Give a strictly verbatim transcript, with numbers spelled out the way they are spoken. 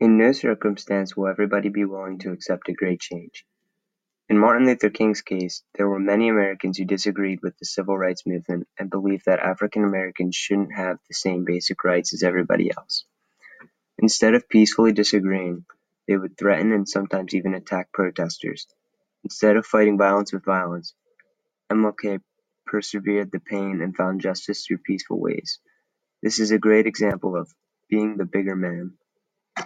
In no circumstance will everybody be willing to accept a great change. In Martin Luther King's case, there were many Americans who disagreed with the civil rights movement and believed that African Americans shouldn't have the same basic rights as everybody else. Instead of peacefully disagreeing, they would threaten and sometimes even attack protesters. Instead of fighting violence with violence, M L K persevered the pain and found justice through peaceful ways. This is a great example of being the bigger man.